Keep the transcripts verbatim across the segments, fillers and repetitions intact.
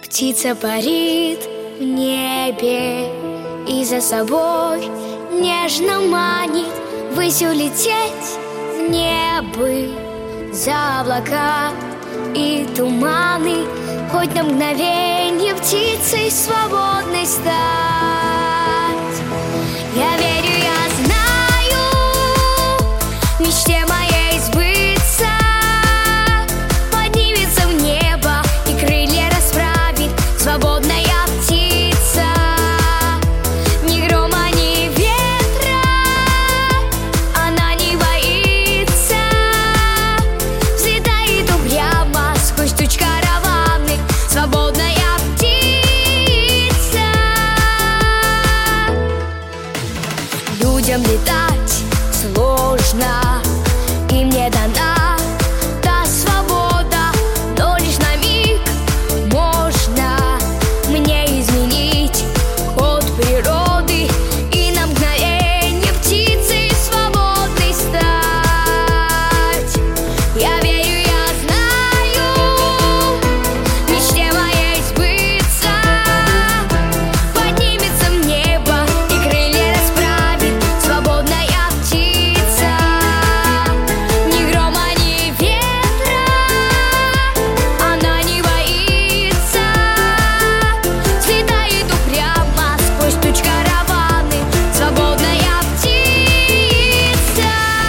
Птица парит в небе и за собой нежно манит ввысь улететь в небо, за облака и туманы, хоть на мгновенье птицей свободной стать. Я верю, я знаю, мечте моей сбыться, поднимется в небо и крылья расправит свободная птица. Ни грома, ни ветра она не боится, взлетает упрямо сквозь туч караваны, свободная птица. Людям летать сложно, им не дана та свобода, но лишь на миг можно мне изменить ход природы и на мгновенье птицей свободной стать. Я верю, я знаю, мечте моей сбыться, поднимется в небо и крылья расправит свободная птица. Ни грома, ни ветра она не боится, взлетает упрямо сквозь туч караваны, свободная птица.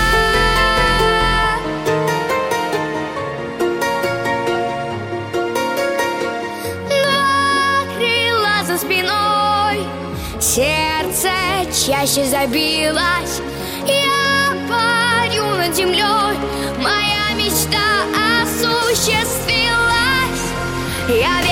Два крыла за спиной, сердце чаще забилось. Я парю над землей, моя мечта осуществилась. Я